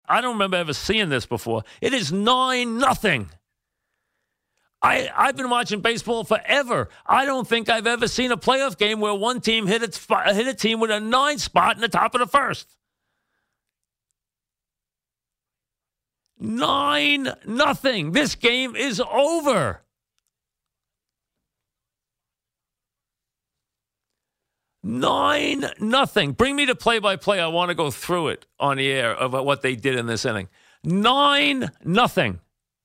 I don't remember ever seeing this before. It is 9-0. I've been watching baseball forever. I don't think I've ever seen a playoff game where one team hit a team with a 9 spot in the top of the first. 9-0. This game is over. 9-0. Bring me to play-by-play. I want to go through it on the air of what they did in this inning. 9-0.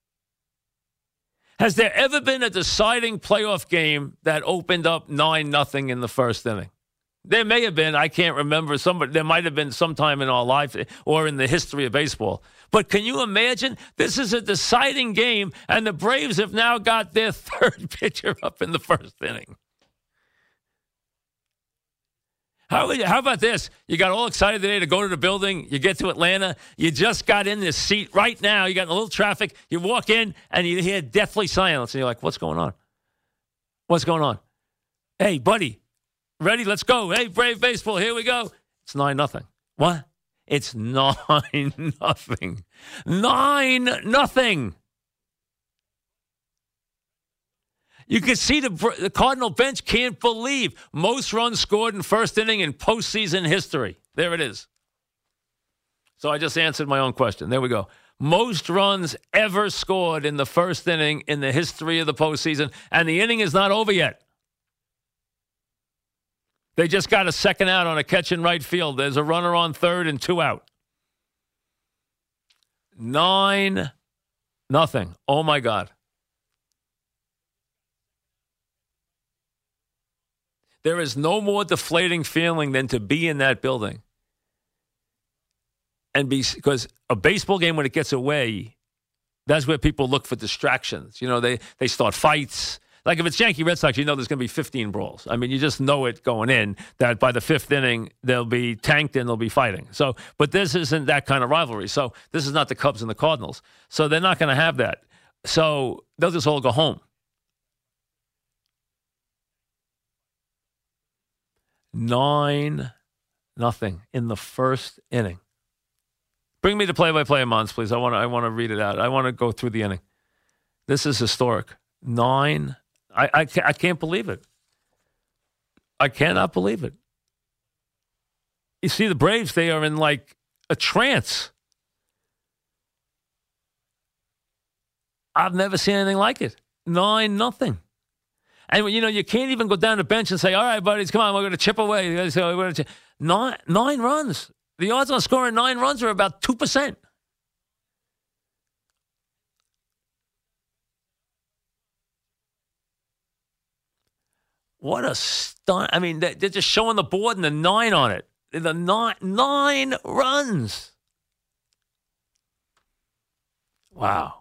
Has there ever been a deciding playoff game that opened up 9-0 in the first inning? There may have been. I can't remember. There might have been sometime in our life or in the history of baseball. But can you imagine? This is a deciding game, and the Braves have now got their third pitcher up in the first inning. How about this? You got all excited today to go to the building. You get to Atlanta. You just got in this seat right now. You got a little traffic. You walk in, and you hear deathly silence. And you're like, what's going on? What's going on? Hey, buddy, ready? Let's go. Hey, Brave Baseball, here we go. It's 9-0. What? It's 9-0. 9-0. You can see the Cardinal bench can't believe most runs scored in first inning in postseason history. There it is. So I just answered my own question. There we go. Most runs ever scored in the first inning in the history of the postseason, and the inning is not over yet. They just got a second out on a catch in right field. There's a runner on third and 2 out. 9-0. Oh, my God. There is no more deflating feeling than to be in that building. And because a baseball game, when it gets away, that's where people look for distractions. You know, they start fights. Like if it's Yankee Red Sox, you know there's going to be 15 brawls. I mean, you just know it going in that by the 5th inning, they'll be tanked and they'll be fighting. So, but this isn't that kind of rivalry. So this is not the Cubs and the Cardinals. So they're not going to have that. So they'll just all go home. 9-0 in the first inning. Bring me to play-by-play, Mons, please. I want to read it out. I want to go through the inning. This is historic. 9. I can't believe it. I cannot believe it. You see, the Braves, they are in like a trance. I've never seen anything like it. 9-0. And, you know, you can't even go down the bench and say, all right, buddies, come on, we're going to chip away. Nine runs. The odds on scoring 9 runs are about 2%. What a stunt. I mean, they're just showing the board and the 9 on it. The 9 runs. Wow.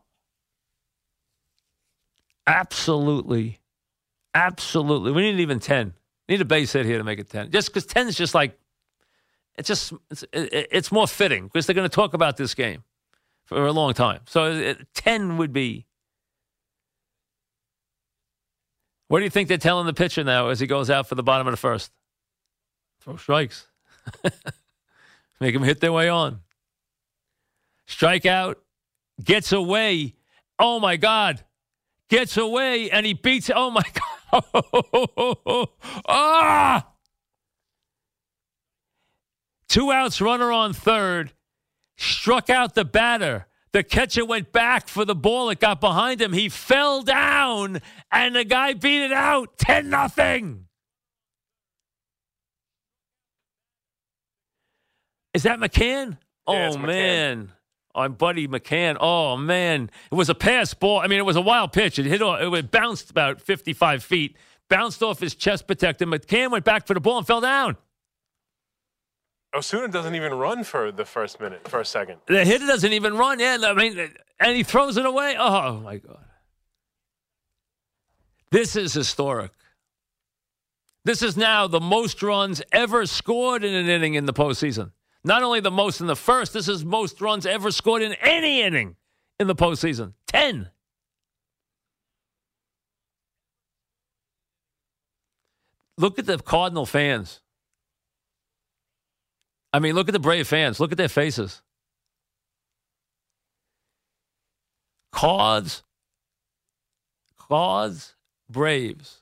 Absolutely. We need even 10. We need a base hit here to make it 10. Just because 10 is just like, it's more fitting because they're going to talk about this game for a long time. So 10 would be. What do you think they're telling the pitcher now as he goes out for the bottom of the first? Throw strikes. Make them hit their way on. Strike out. Gets away. Oh, my God. Gets away, and he beats it. Oh, my God. Ah! 2 outs, runner on third. Struck out the batter. The catcher went back for the ball. It got behind him. He fell down, and the guy beat it out. 10-0. Is that McCann? Yeah, oh, McCann. Man. I'm Buddy McCann. Oh, man. It was a pass ball. I mean, it was a wild pitch. It bounced about 55 feet, bounced off his chest protector. McCann went back for the ball and fell down. Osuna doesn't even run for the first second. The hitter doesn't even run. Yeah, I mean, and he throws it away. Oh, my God. This is historic. This is now the most runs ever scored in an inning in the postseason. Not only the most in the first, this is most runs ever scored in any inning in the postseason. 10. Look at the Cardinal fans. I mean, look at the Brave fans. Look at their faces. Cards, Braves.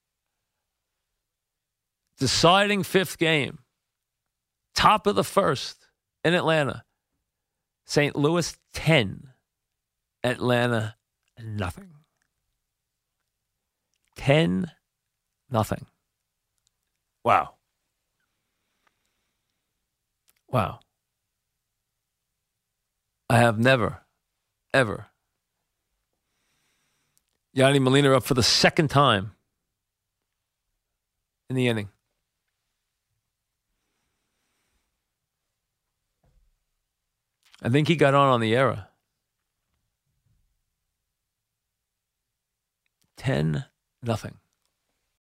Deciding fifth game. Top of the first in Atlanta. St. Louis 10. Atlanta nothing. 10-0. Wow. Wow. I have never, ever. Yadi Molina up for the second time in the inning. I think he got on the era. 10-0.